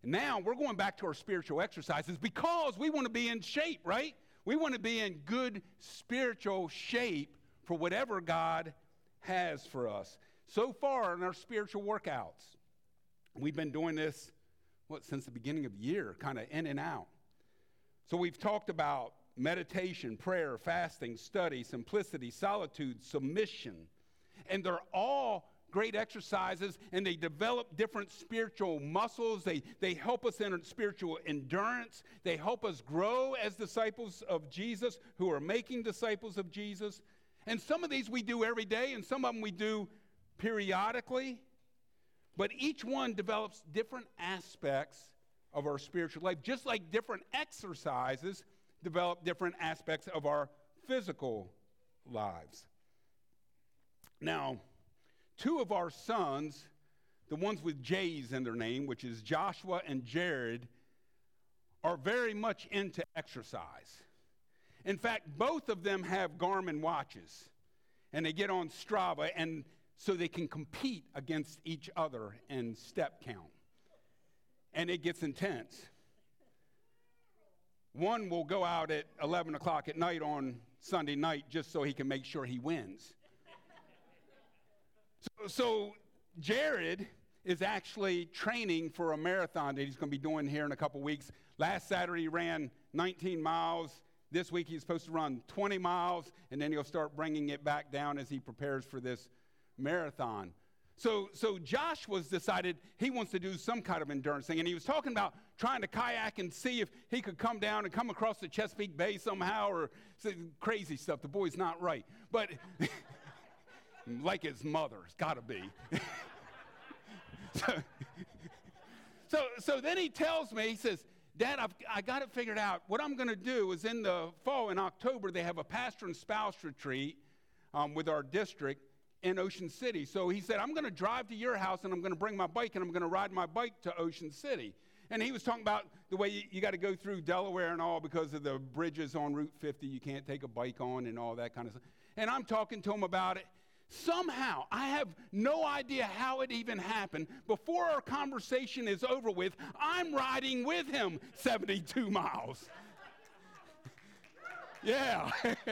Now we're going back to our spiritual exercises because we want to be in shape, right? We want to be in good spiritual shape for whatever God has for us. So far in our spiritual workouts, we've been doing this, since the beginning of the year, kind of in and out. So we've talked about meditation, prayer, fasting, study, simplicity, solitude, submission. And they're all great exercises, and they develop different spiritual muscles. They help us in spiritual endurance. They help us grow as disciples of Jesus who are making disciples of Jesus. And some of these we do every day, and some of them we do periodically. But each one develops different aspects of our spiritual life, just like different exercises develop different aspects of our physical lives. Now, two of our sons, the ones with J's in their name, which is Joshua and Jared, are very much into exercise. In fact, both of them have Garmin watches, and they get on Strava, and so they can compete against each other in step count. And it gets intense. One will go out at 11 o'clock at night on Sunday night just so he can make sure he wins. So Jared is actually training for a marathon that he's going to be doing here in a couple weeks. Last Saturday he ran 19 miles. This week he's supposed to run 20 miles, and then he'll start bringing it back down as he prepares for this marathon. So Joshua's decided he wants to do some kind of endurance thing, and he was talking about trying to kayak and see if he could come down and come across the Chesapeake Bay somehow, or some crazy stuff. The boy's not right, but like his mother, it's got to be. So then he tells me, he says, Dad, I got it figured out. What I'm going to do is in the fall, in October, they have a pastor and spouse retreat with our district in Ocean City. So he said, I'm going to drive to your house, and I'm going to bring my bike, and I'm going to ride my bike to Ocean City. And he was talking about the way you got to go through Delaware and all because of the bridges on Route 50 you can't take a bike on and all that kind of stuff. And I'm talking to him about it. Somehow, I have no idea how it even happened. Before our conversation is over with, I'm riding with him 72 miles. Yeah.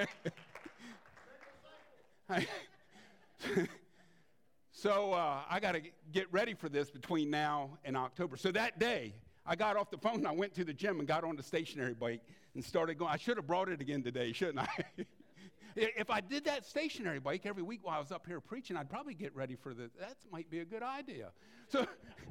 So I got to get ready for this between now and October. So that day, I got off the phone and I went to the gym and got on the stationary bike and started going. I should have brought it again today, shouldn't I? If I did that stationary bike every week while I was up here preaching, I'd probably get ready for this. That might be a good idea. So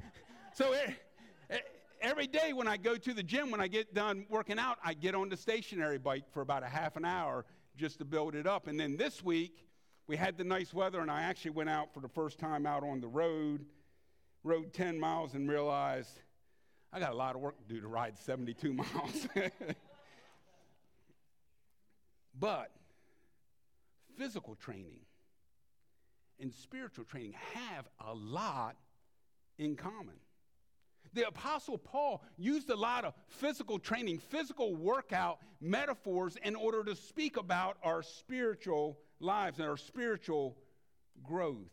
every day when I go to the gym, when I get done working out, I get on the stationary bike for about a half an hour just to build it up. And then this week, we had the nice weather, and I actually went out for the first time out on the road, rode 10 miles, and realized I got a lot of work to do to ride 72 miles. But physical training and spiritual training have a lot in common. The Apostle Paul used a lot of physical training, physical workout metaphors in order to speak about our spiritual lives and our spiritual growth.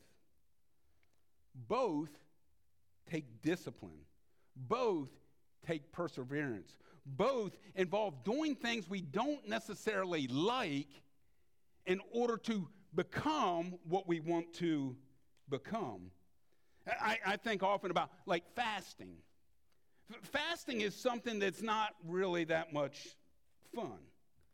Both take discipline. Both take perseverance. Both involve doing things we don't necessarily like in order to become what we want to become. I think often about like fasting. Fasting is something that's not really that much fun.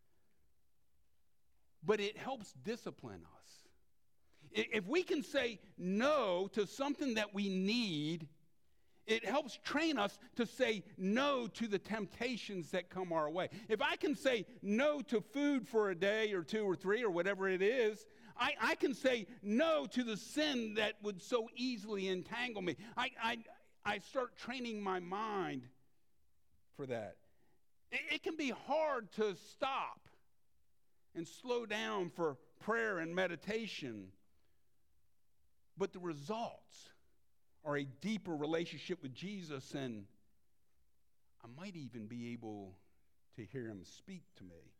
But it helps discipline us. If we can say no to something that we need, it helps train us to say no to the temptations that come our way. If I can say no to food for a day or two or three or whatever it is, I can say no to the sin that would so easily entangle me. I start training my mind for that. It can be hard to stop and slow down for prayer and meditation, but the results are a deeper relationship with Jesus, and I might even be able to hear him speak to me.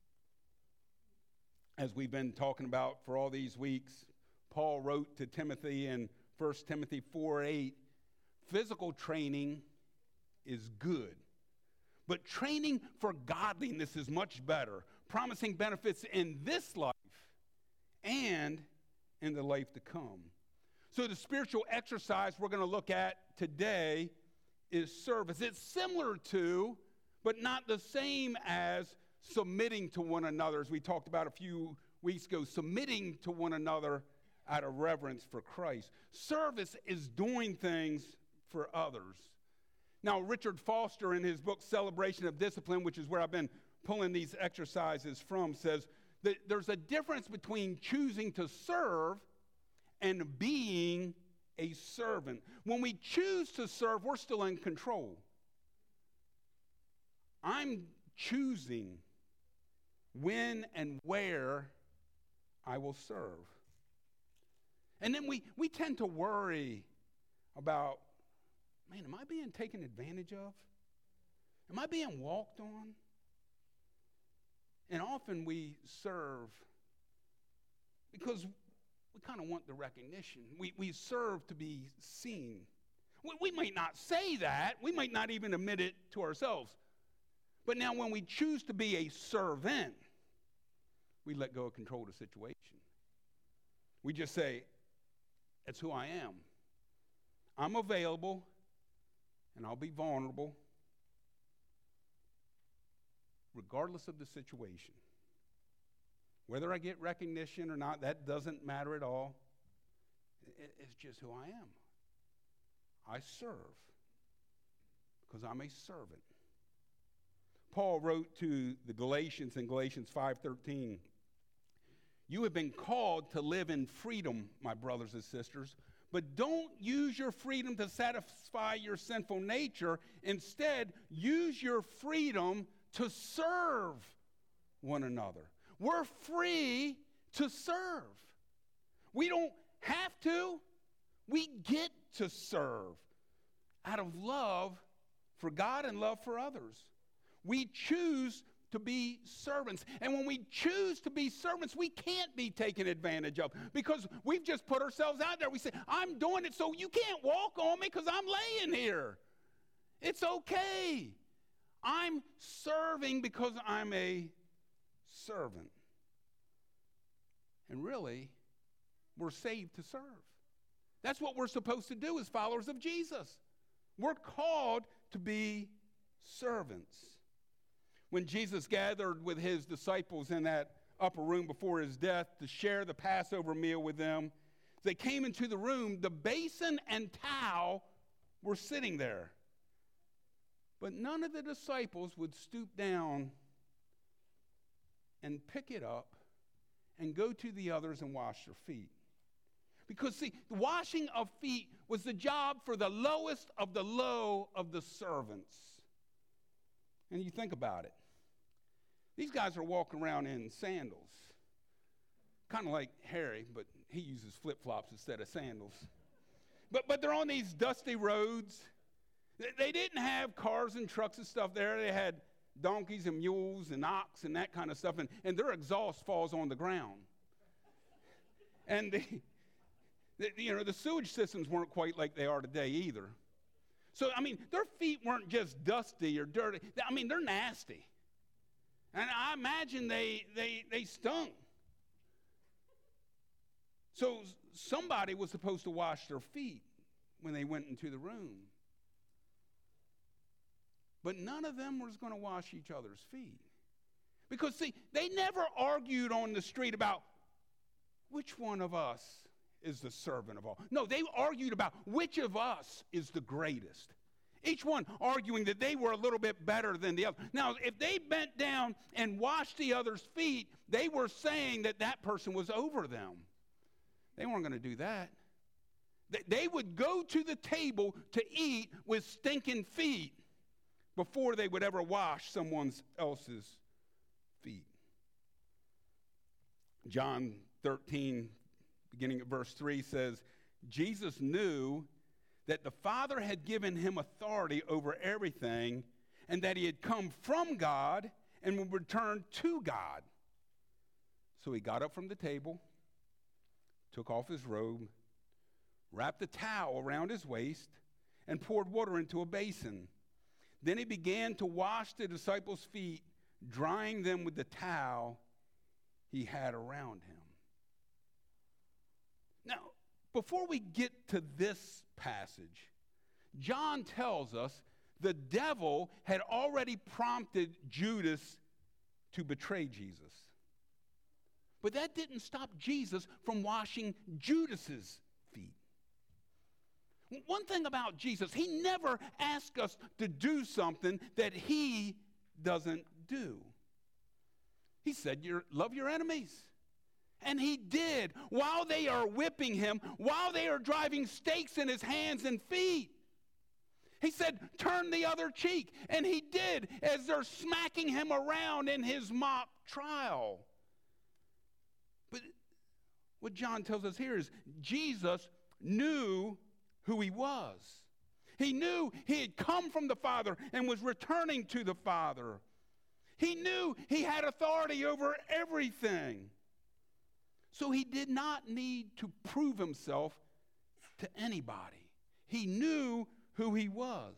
As we've been talking about for all these weeks, Paul wrote to Timothy in 1 Timothy 4:8, physical training is good. But training for godliness is much better, promising benefits in this life and in the life to come. So the spiritual exercise we're going to look at today is service. It's similar to, but not the same as, submitting to one another, as we talked about a few weeks ago, submitting to one another out of reverence for Christ. Service is doing things for others. Now, Richard Foster, in his book, Celebration of Discipline, which is where I've been pulling these exercises from, says that there's a difference between choosing to serve and being a servant. When we choose to serve, we're still in control. I'm choosing when and where I will serve. And then we tend to worry about, man, am I being taken advantage of? Am I being walked on? And often we serve because we kind of want the recognition. We serve to be seen. We might not say that. We might not even admit it to ourselves. But now when we choose to be a servant, we let go of control of the situation. We just say, that's who I am. I'm available, and I'll be vulnerable, regardless of the situation. Whether I get recognition or not, that doesn't matter at all. It's just who I am. I serve because I'm a servant. Paul wrote to the Galatians in Galatians 5:13, "You have been called to live in freedom, my brothers and sisters, but don't use your freedom to satisfy your sinful nature. Instead, use your freedom to serve one another." We're free to serve. We don't have to. We get to serve out of love for God and love for others. We choose to be servants. And when we choose to be servants, we can't be taken advantage of because we've just put ourselves out there. We say, I'm doing it so you can't walk on me because I'm laying here. It's okay. I'm serving because I'm a servant. And really, we're saved to serve. That's what we're supposed to do as followers of Jesus. We're called to be servants. When Jesus gathered with his disciples in that upper room before his death to share the Passover meal with them, they came into the room. The basin and towel were sitting there. But none of the disciples would stoop down and pick it up and go to the others and wash their feet. Because, see, the washing of feet was the job for the lowest of the low of the servants. And you think about it. These guys are walking around in sandals. Kind of like Harry, but he uses flip-flops instead of sandals. But they're on these dusty roads. They didn't have cars and trucks and stuff there. They had donkeys and mules and ox and that kind of stuff. And their exhaust falls on the ground. And the sewage systems weren't quite like they are today either. So, I mean, their feet weren't just dusty or dirty. I mean, they're nasty. And I imagine they stunk. So somebody was supposed to wash their feet when they went into the room. But none of them was going to wash each other's feet. Because, see, they never argued on the street about which one of us is the servant of all. No, they argued about which of us is the greatest. Each one arguing that they were a little bit better than the other. Now, if they bent down and washed the other's feet, they were saying that that person was over them. They weren't going to do that. They would go to the table to eat with stinking feet before they would ever wash someone else's feet. John 13, beginning at verse 3, says, Jesus knew that the Father had given him authority over everything and that he had come from God and would return to God. So he got up from the table, took off his robe, wrapped a towel around his waist, and poured water into a basin. Then he began to wash the disciples' feet, drying them with the towel he had around him. Now, before we get to this passage, John tells us the devil had already prompted Judas to betray Jesus. But that didn't stop Jesus from washing Judas's feet. One thing about Jesus, he never asks us to do something that he doesn't do. He said, love your enemies. And he did while they are whipping him, while they are driving stakes in his hands and feet. He said, turn the other cheek. And he did as they're smacking him around in his mock trial. But what John tells us here is Jesus knew who he was. He knew he had come from the Father and was returning to the Father. He knew he had authority over everything. So he did not need to prove himself to anybody. He knew who he was.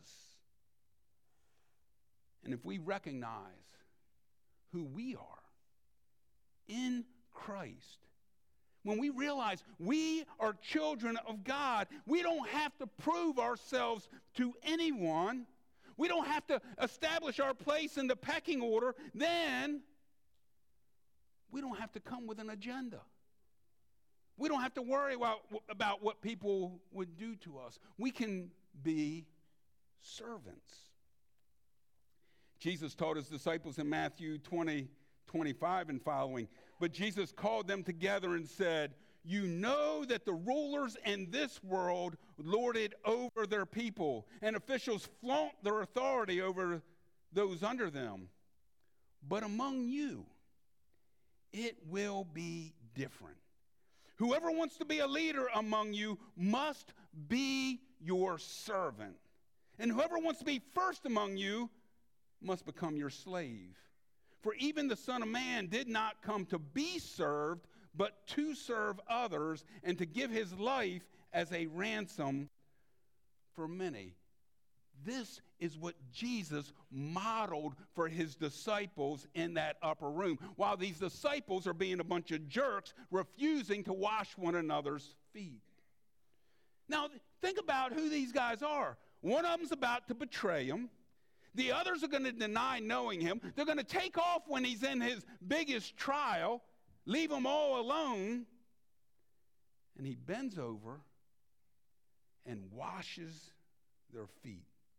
And if we recognize who we are in Christ, when we realize we are children of God, we don't have to prove ourselves to anyone. We don't have to establish our place in the pecking order. Then we don't have to come with an agenda. We don't have to worry about what people would do to us. We can be servants. Jesus taught his disciples in Matthew 20:25 and following, but Jesus called them together and said, you know that the rulers in this world lord it over their people, and officials flaunt their authority over those under them. But among you, it will be different. Whoever wants to be a leader among you must be your servant. And whoever wants to be first among you must become your slave. For even the Son of Man did not come to be served, but to serve others and to give his life as a ransom for many. This is what Jesus modeled for his disciples in that upper room, while these disciples are being a bunch of jerks, refusing to wash one another's feet. Now, think about who these guys are. One of them's about to betray him. The others are going to deny knowing him. They're going to take off when he's in his biggest trial, leave them all alone, and he bends over and washes their feet.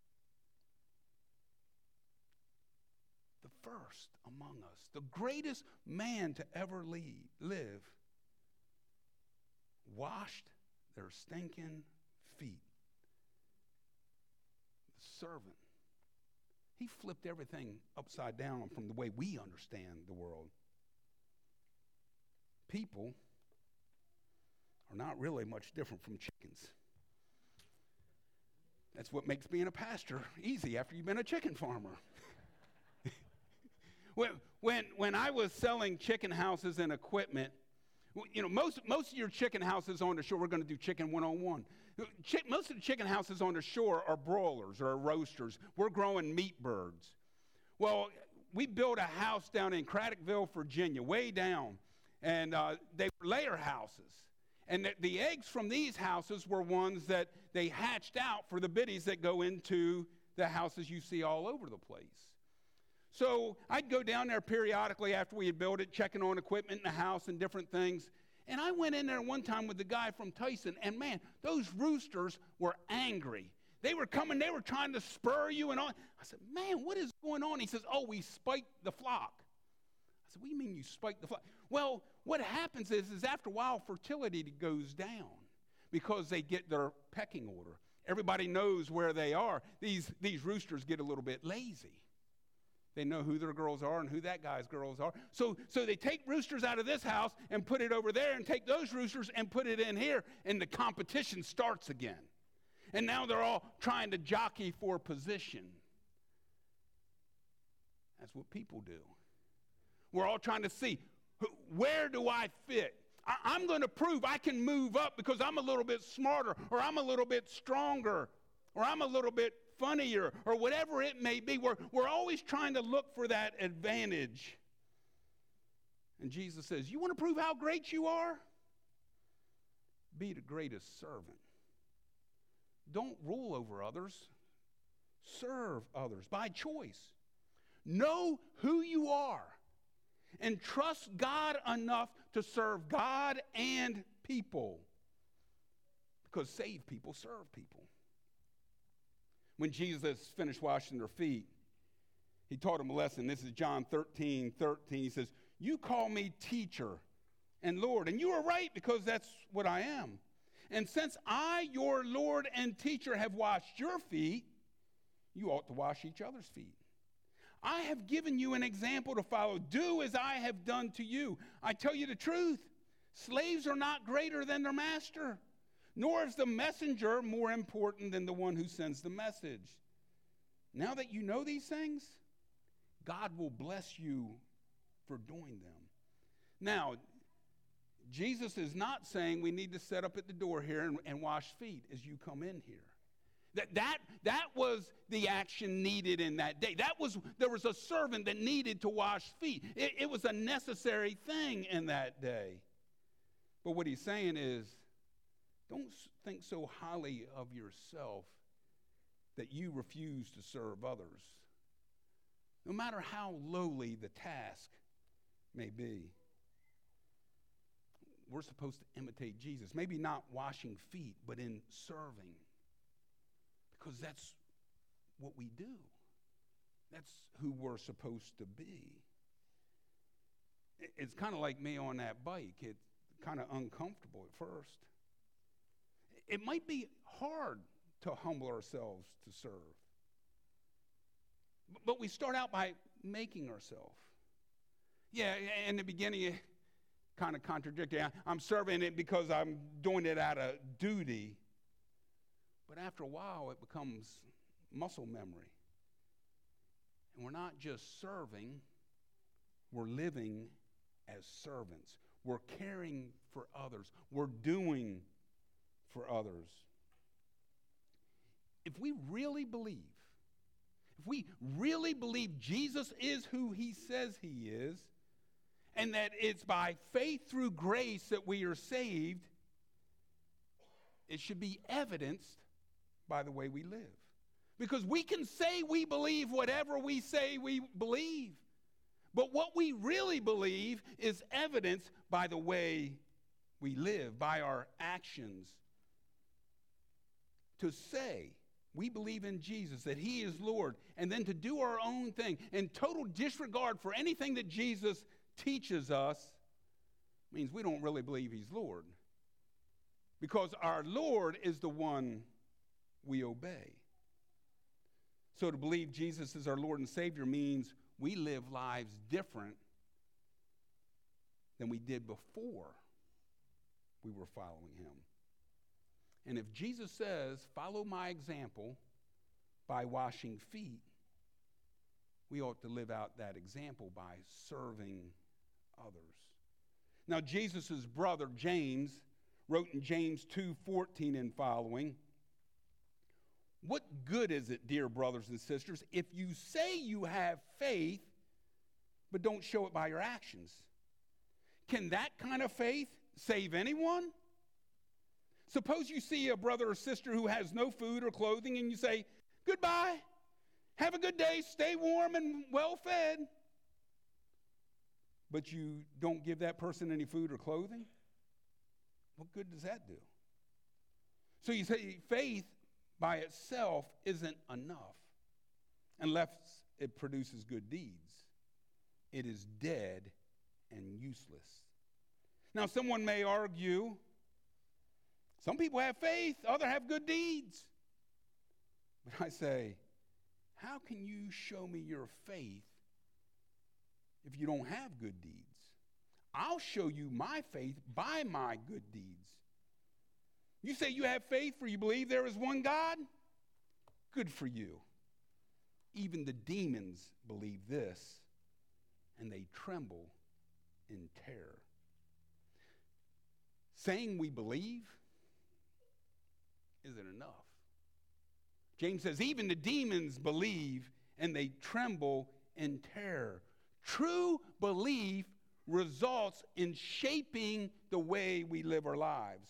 The first among us, the greatest man to ever live, washed their stinking feet. The servant. He flipped everything upside down from the way we understand the world. People are not really much different from chickens. That's what makes being a pastor easy after you've been a chicken farmer. When I was selling chicken houses and equipment, you know, most of your chicken houses on the shore, we're going to do chicken 101. Most of the chicken houses on the shore are broilers or roasters. We're growing meat birds. Well, we built a house down in Craddockville, Virginia, way down, and they were layer houses. And the eggs from these houses were ones that they hatched out for the biddies that go into the houses you see all over the place. So I'd go down there periodically after we had built it, checking on equipment in the house and different things. And I went in there one time with the guy from Tyson, and man, those roosters were angry. They were coming, they were trying to spur you and all. I said, man, what is going on? He says, oh, we spiked the flock. I said, what do you mean you spiked the flock? Well, what happens is after a while, fertility goes down because they get their pecking order. Everybody knows where they are. These roosters get a little bit lazy. They know who their girls are and who that guy's girls are. So they take roosters out of this house and put it over there and take those roosters and put it in here, and the competition starts again. And now they're all trying to jockey for position. That's what people do. We're all trying to see, where do I fit? I'm going to prove I can move up because I'm a little bit smarter, or I'm a little bit stronger, or I'm a little bit funny or whatever it may be. We're always trying to look for that advantage. And Jesus says, you want to prove how great you are? Be the greatest servant. Don't rule over others. Serve others by choice. Know who you are and trust God enough to serve God and people. Because saved people serve people. When Jesus finished washing their feet, he taught them a lesson. This is John 13:13. He says, you call me teacher and Lord, and you are right because that's what I am. And since I, your Lord and teacher, have washed your feet, you ought to wash each other's feet. I have given you an example to follow. Do as I have done to you. I tell you the truth, slaves are not greater than their master, nor is the messenger more important than the one who sends the message. Now that you know these things, God will bless you for doing them. Now, Jesus is not saying we need to set up at the door here and wash feet as you come in here. That was the action needed in that day. There was a servant that needed to wash feet. It was a necessary thing in that day. But what he's saying is, don't think so highly of yourself that you refuse to serve others, no matter how lowly the task may be. We're supposed to imitate Jesus. Maybe not washing feet, but in serving. Because that's what we do. That's who we're supposed to be. It's kind of like me on that bike. It's kind of uncomfortable at first. It might be hard to humble ourselves to serve. But we start out by making ourselves. Yeah, in the beginning, it kind of contradictory. I'm serving it because I'm doing it out of duty. But after a while, it becomes muscle memory. And we're not just serving, we're living as servants. We're caring for others. We're doing for others. If we really believe Jesus is who he says he is, and that it's by faith through grace that we are saved, it should be evidenced by the way we live. Because we can say we believe whatever we say we believe, but what we really believe is evidenced by the way we live, by our actions. To say we believe in Jesus, that he is Lord, and then to do our own thing in total disregard for anything that Jesus teaches us means we don't really believe he's Lord. Because our Lord is the one we obey. So to believe Jesus is our Lord and Savior means we live lives different than we did before we were following him. And if Jesus says, follow my example by washing feet, we ought to live out that example by serving others. Now, Jesus' brother, James, wrote in James 2:14 and following, what good is it, dear brothers and sisters, if you say you have faith, but don't show it by your actions? Can that kind of faith save anyone? Suppose you see a brother or sister who has no food or clothing, and you say, goodbye, have a good day, stay warm and well fed. But you don't give that person any food or clothing? What good does that do? So you say faith by itself isn't enough unless it produces good deeds. It is dead and useless. Now, someone may argue, some people have faith, others have good deeds. But I say, how can you show me your faith if you don't have good deeds? I'll show you my faith by my good deeds. You say you have faith for you believe there is one God? Good for you. Even the demons believe this, and they tremble in terror. Saying we believe isn't enough. James says, even the demons believe and they tremble in terror. True belief results in shaping the way we live our lives.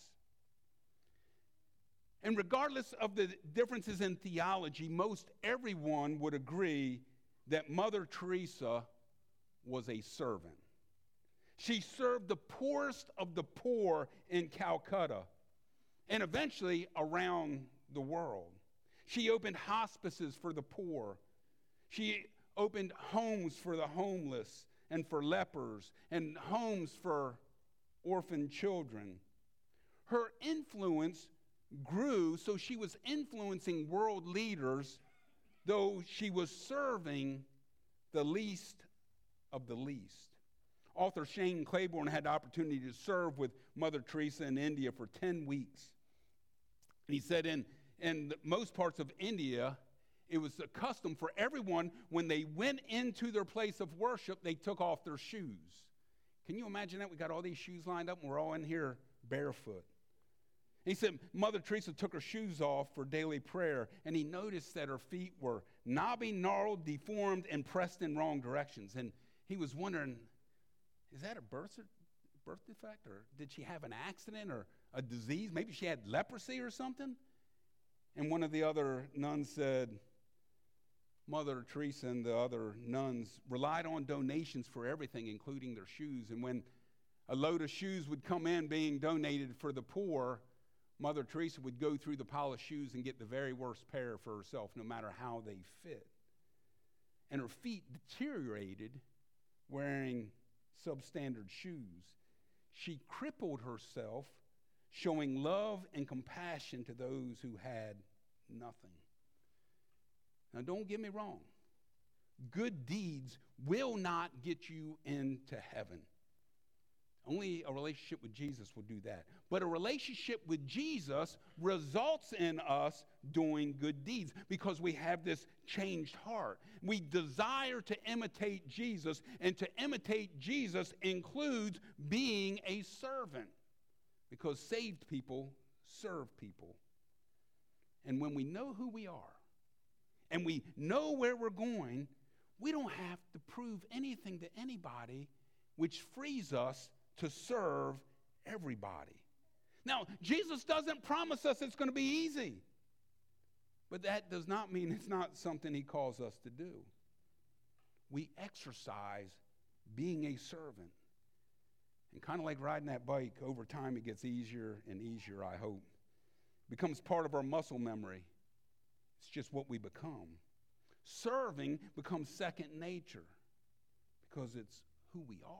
And regardless of the differences in theology, most everyone would agree that Mother Teresa was a servant. She served the poorest of the poor in Calcutta and eventually around the world. She opened hospices for the poor. She opened homes for the homeless and for lepers and homes for orphan children. Her influence grew, so she was influencing world leaders, though she was serving the least of the least. Author Shane Claiborne had the opportunity to serve with Mother Teresa in India for 10 weeks. And he said in most parts of India, it was a custom for everyone, when they went into their place of worship, they took off their shoes. Can you imagine that? We got all these shoes lined up and we're all in here barefoot. He said Mother Teresa took her shoes off for daily prayer, and he noticed that her feet were knobby, gnarled, deformed, and pressed in wrong directions. And he was wondering, is that a birth defect, or did she have an accident or a disease? Maybe she had leprosy or something? And one of the other nuns said, Mother Teresa and the other nuns relied on donations for everything, including their shoes. And when a load of shoes would come in being donated for the poor, Mother Teresa would go through the pile of shoes and get the very worst pair for herself, no matter how they fit. And her feet deteriorated wearing substandard shoes. She crippled herself, showing love and compassion to those who had nothing. Now, don't get me wrong. Good deeds will not get you into heaven. Only a relationship with Jesus will do that. But a relationship with Jesus results in us doing good deeds because we have this changed heart. We desire to imitate Jesus, and to imitate Jesus includes being a servant, because saved people serve people. And when we know who we are and we know where we're going, we don't have to prove anything to anybody, which frees us to serve everybody. Now, Jesus doesn't promise us it's going to be easy, but that does not mean it's not something he calls us to do. We exercise being a servant. And kind of like riding that bike, over time it gets easier and easier, I hope. It becomes part of our muscle memory. It's just what we become. Serving becomes second nature because it's who we are.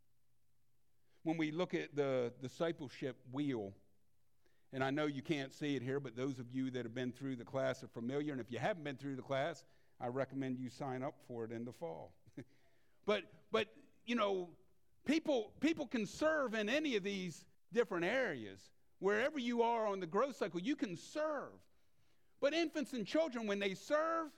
When we look at the discipleship wheel, and I know you can't see it here, but those of you that have been through the class are familiar, and if you haven't been through the class, I recommend you sign up for it in the fall. But you know, people can serve in any of these different areas. Wherever you are on the growth cycle, you can serve. But infants and children, when they serve,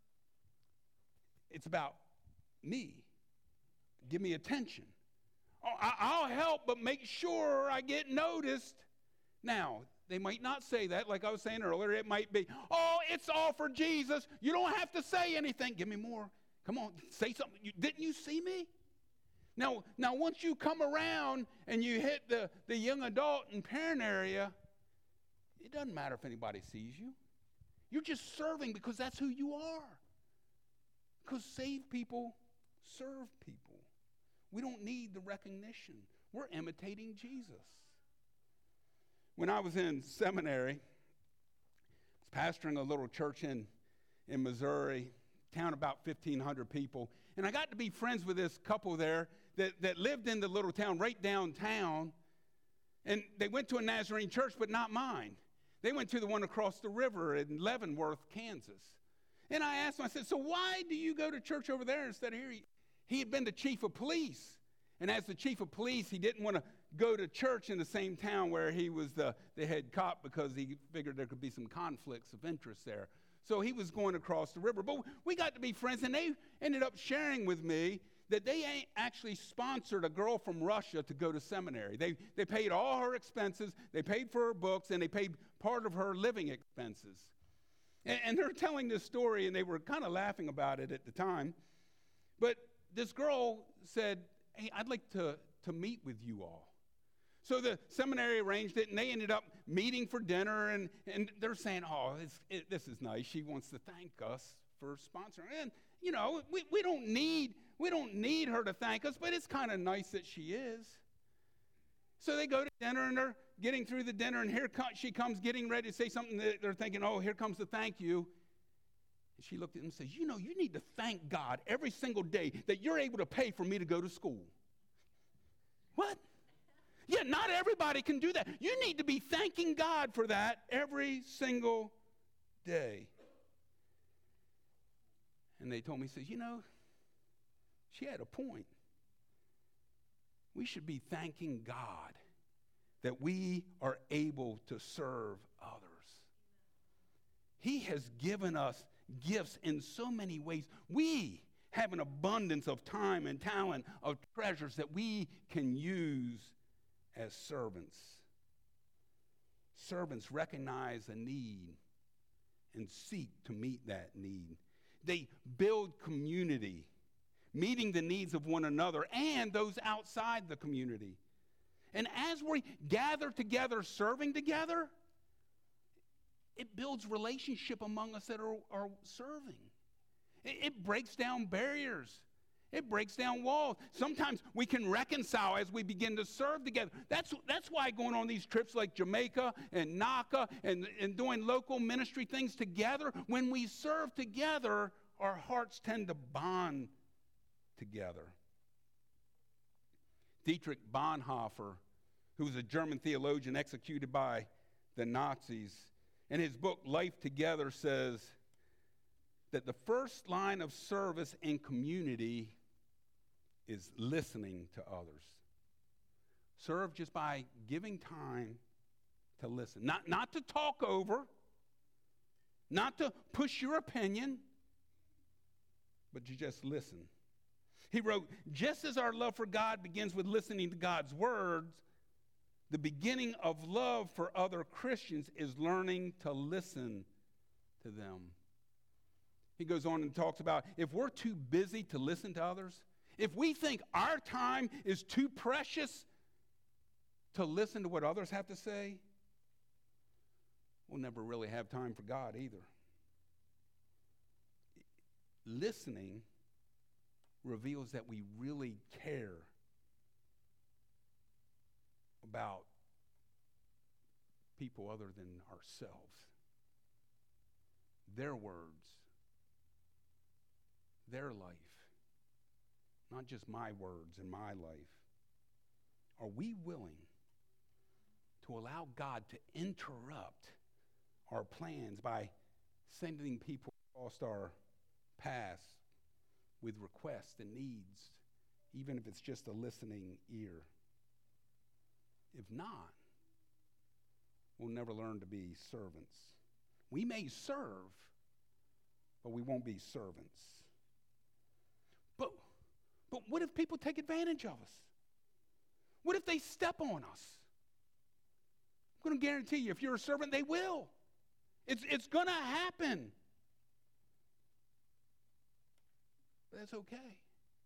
it's about me. Give me attention. I'll help, but make sure I get noticed. Now, they might not say that, like I was saying earlier. It might be, oh, it's all for Jesus. You don't have to say anything. Give me more. Come on, say something. Didn't you see me? Now, once you come around and you hit the young adult and parent area, it doesn't matter if anybody sees you. You're just serving because that's who you are. Because saved people serve people. We don't need the recognition. We're imitating Jesus. When I was in seminary, I was pastoring a little church in Missouri, town about 1,500 people, and I got to be friends with this couple there that lived in the little town right downtown, and they went to a Nazarene church, but not mine. They went to the one across the river in Leavenworth, Kansas. And I asked him, I said, so why do you go to church over there instead of here? He had been the chief of police. And as the chief of police, he didn't want to go to church in the same town where he was the head cop because he figured there could be some conflicts of interest there. So he was going across the river. But we got to be friends, and they ended up sharing with me that they actually sponsored a girl from Russia to go to seminary. They paid all her expenses, they paid for her books, and they paid part of her living expenses. And they're telling this story, and they were kind of laughing about it at the time. But this girl said, hey, I'd like to meet with you all. So the seminary arranged it, and they ended up meeting for dinner, and they're saying, oh, this is nice. She wants to thank us for sponsoring. And, you know, we don't need her to thank us, but it's kind of nice that she is. So they go to dinner, and they're getting through the dinner, and she comes getting ready to say something that they're thinking, oh, here comes the thank you. And she looked at him and says, you know, you need to thank God every single day that you're able to pay for me to go to school. What? Yeah, not everybody can do that. You need to be thanking God for that every single day. And they told me, says, you know, she had a point. We should be thanking God that we are able to serve others. He has given us gifts in so many ways. We have an abundance of time and talent, of treasures that we can use as servants. Servants recognize a need and seek to meet that need. They build community, meeting the needs of one another and those outside the community. And as we gather together, serving together, it builds relationship among us that are serving. It breaks down barriers. It breaks down walls. Sometimes we can reconcile as we begin to serve together. That's why going on these trips like Jamaica and Naka and doing local ministry things together, when we serve together, our hearts tend to bond together. Dietrich Bonhoeffer, who was a German theologian executed by the Nazis, in his book Life Together says that the first line of service in community is listening to others. Serve just by giving time to listen. Not to talk over, not to push your opinion, but to just listen. He wrote, just as our love for God begins with listening to God's words, the beginning of love for other Christians is learning to listen to them. He goes on and talks about if we're too busy to listen to others, if we think our time is too precious to listen to what others have to say, we'll never really have time for God either. Listening reveals that we really care about people other than ourselves. Their words, their life, not just my words and my life. Are we willing to allow God to interrupt our plans by sending people across our paths with requests and needs, even if it's just a listening ear? If not, we'll never learn to be servants. We may serve, but we won't be servants. But what if people take advantage of us? What if they step on us? I'm going to guarantee you, if you're a servant, they will. It's going to happen. But that's okay.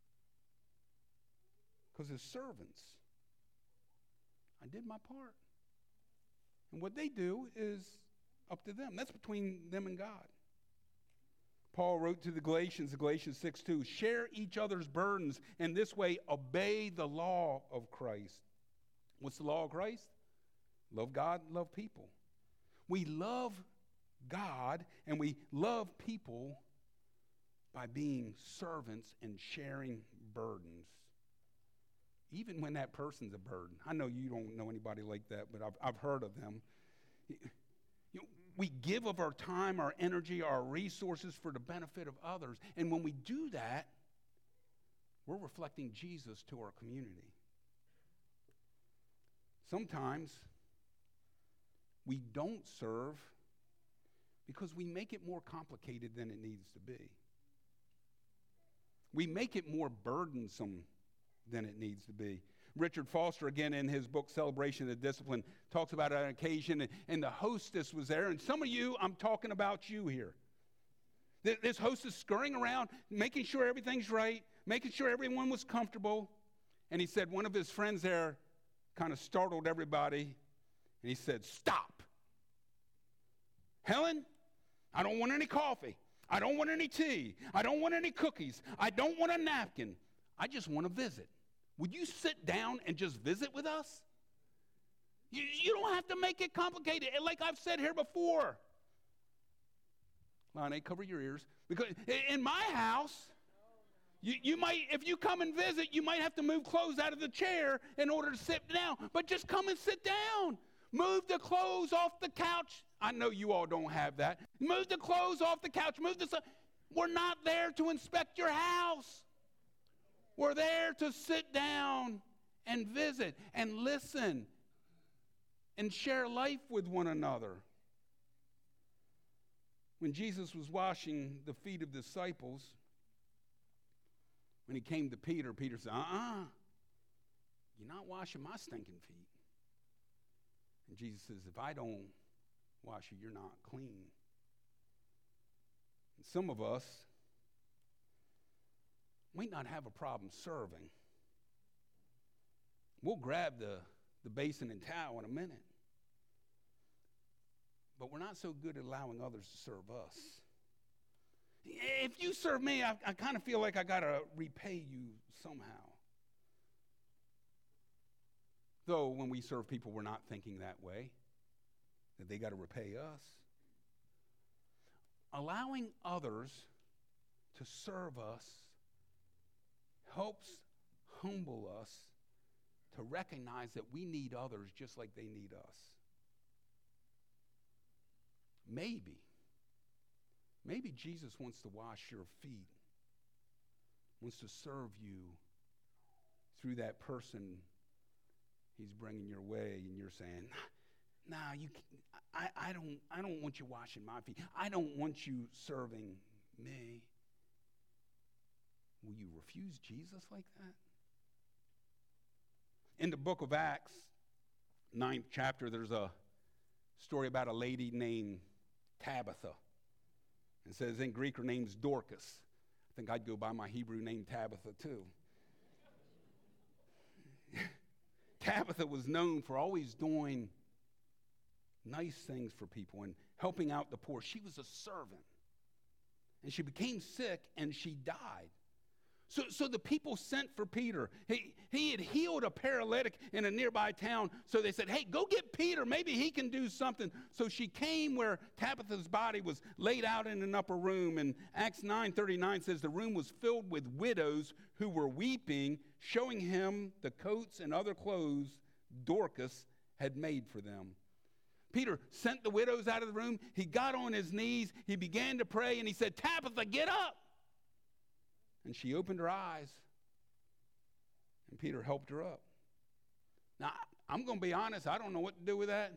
Because as servants, I did my part. And what they do is up to them. That's between them and God. Paul wrote to the Galatians 6:2, share each other's burdens, and this way obey the law of Christ. What's the law of Christ? Love God, love people. We love God and we love people by being servants and sharing burdens. Even when that person's a burden. I know you don't know anybody like that, but I've heard of them. We give of our time, our energy, our resources for the benefit of others. And when we do that, we're reflecting Jesus to our community. Sometimes we don't serve because we make it more complicated than it needs to be. We make it more burdensome than it needs to be. Richard Foster, again, in his book, Celebration of Discipline, talks about an occasion, and the hostess was there. And some of you, I'm talking about you here. This hostess scurrying around, making sure everything's right, making sure everyone was comfortable. And he said one of his friends there kind of startled everybody. And he said, "Stop. Helen, I don't want any coffee. I don't want any tea. I don't want any cookies. I don't want a napkin. I just want to visit. Would you sit down and just visit with us? You don't have to make it complicated. Like I've said here before." Lonnie, cover your ears. Because in my house, you might, if you come and visit, you might have to move clothes out of the chair in order to sit down. But just come and sit down. Move the clothes off the couch. I know you all don't have that. Move the clothes off the couch. We're not there to inspect your house. We're there to sit down and visit and listen and share life with one another. When Jesus was washing the feet of the disciples, when he came to Peter, Peter said, "You're not washing my stinking feet." And Jesus says, "If I don't wash you, you're not clean." And some of us might not have a problem serving. We'll grab the basin and towel in a minute. But we're not so good at allowing others to serve us. If you serve me, I kind of feel like I got to repay you somehow. Though when we serve people, we're not thinking that way, that they got to repay us. Allowing others to serve us helps humble us to recognize that we need others just like they need us. Maybe Jesus wants to wash your feet, wants to serve you through that person he's bringing your way, and you're saying, "Nah, I don't want you washing my feet. I don't want you serving me." Will you refuse Jesus like that? In the book of Acts, 9th chapter, there's a story about a lady named Tabitha. It says in Greek her name's Dorcas. I think I'd go by my Hebrew name Tabitha too. Tabitha was known for always doing nice things for people and helping out the poor. She was a servant. And she became sick and she died. So the people sent for Peter. He had healed a paralytic in a nearby town. So they said, "Hey, go get Peter. Maybe he can do something." So she came where Tabitha's body was laid out in an upper room. And Acts 9:39 says the room was filled with widows who were weeping, showing him the coats and other clothes Dorcas had made for them. Peter sent the widows out of the room. He got on his knees. He began to pray, and he said, "Tabitha, get up." And she opened her eyes, and Peter helped her up. Now, I'm going to be honest, I don't know what to do with that.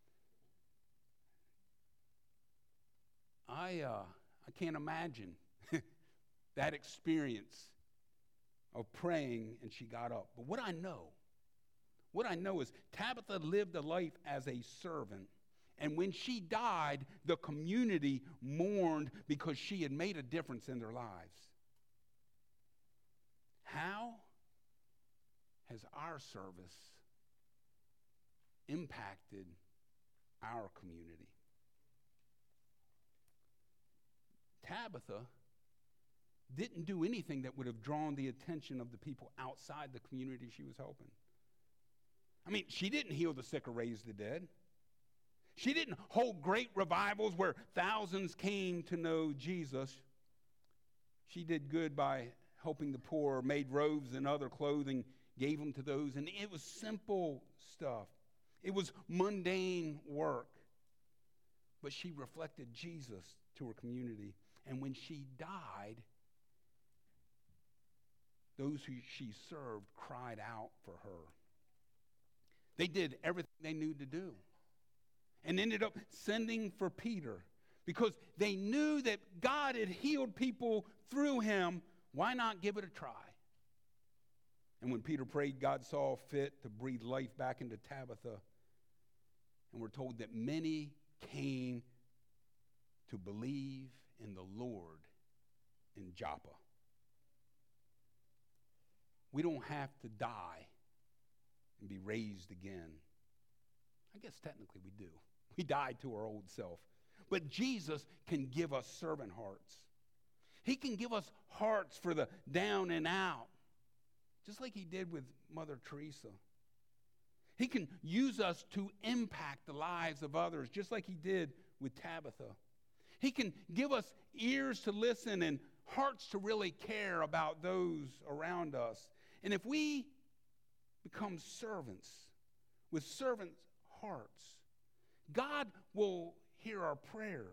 I can't imagine that experience of praying and she got up. But what I know is Tabitha lived a life as a servant. And when she died, the community mourned because she had made a difference in their lives. How has our service impacted our community? Tabitha didn't do anything that would have drawn the attention of the people outside the community she was helping. I mean, she didn't heal the sick or raise the dead. She didn't hold great revivals where thousands came to know Jesus. She did good by helping the poor, made robes and other clothing, gave them to those. And it was simple stuff. It was mundane work. But she reflected Jesus to her community. And when she died, those who she served cried out for her. They did everything they knew to do and ended up sending for Peter because they knew that God had healed people through him. Why not give it a try? And when Peter prayed, God saw fit to breathe life back into Tabitha. And we're told that many came to believe in the Lord in Joppa. We don't have to die and be raised again. I guess technically we do. We died to our old self. But Jesus can give us servant hearts. He can give us hearts for the down and out, just like he did with Mother Teresa. He can use us to impact the lives of others, just like he did with Tabitha. He can give us ears to listen and hearts to really care about those around us. And if we become servants with servant hearts, God will hear our prayers.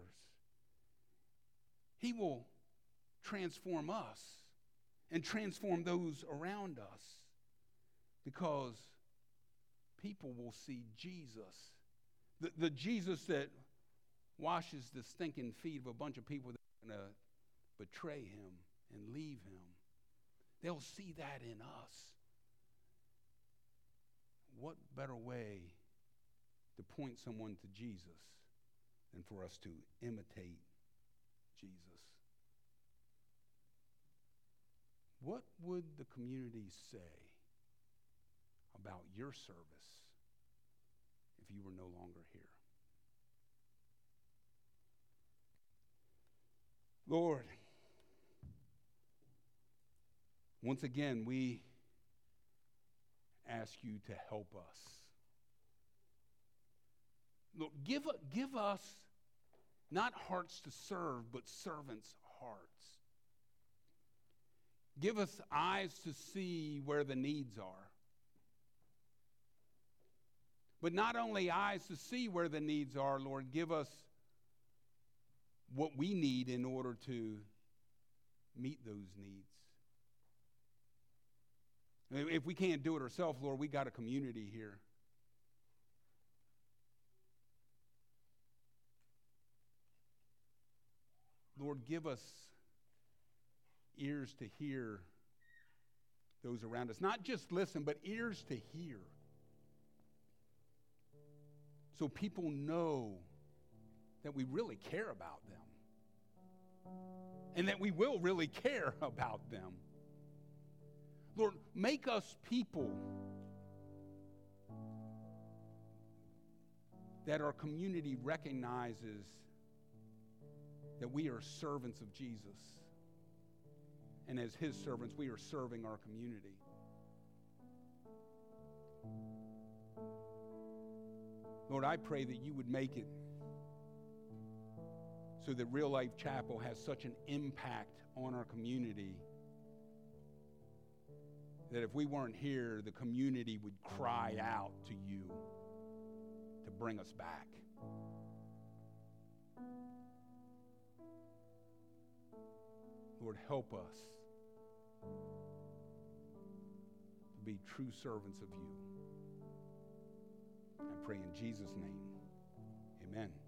He will transform us and transform those around us, because people will see Jesus. The Jesus that washes the stinking feet of a bunch of people that are going to betray him and leave him. They'll see that in us. What better way to point someone to Jesus than for us to imitate Jesus? What would the community say about your service if you were no longer here? Lord, once again, we ask you to help us. Lord, give us not hearts to serve, but servants' hearts. Give us eyes to see where the needs are. But not only eyes to see where the needs are, Lord, give us what we need in order to meet those needs. If we can't do it ourselves, Lord, we got a community here. Lord, give us ears to hear those around us. Not just listen, but ears to hear. So people know that we really care about them. And that we will really care about them. Lord, make us people that our community recognizes that we are servants of Jesus. And as his servants, we are serving our community. Lord, I pray that you would make it so that Real Life Chapel has such an impact on our community that if we weren't here, the community would cry out to you to bring us back. Lord, help us to be true servants of you. I pray in Jesus' name. Amen.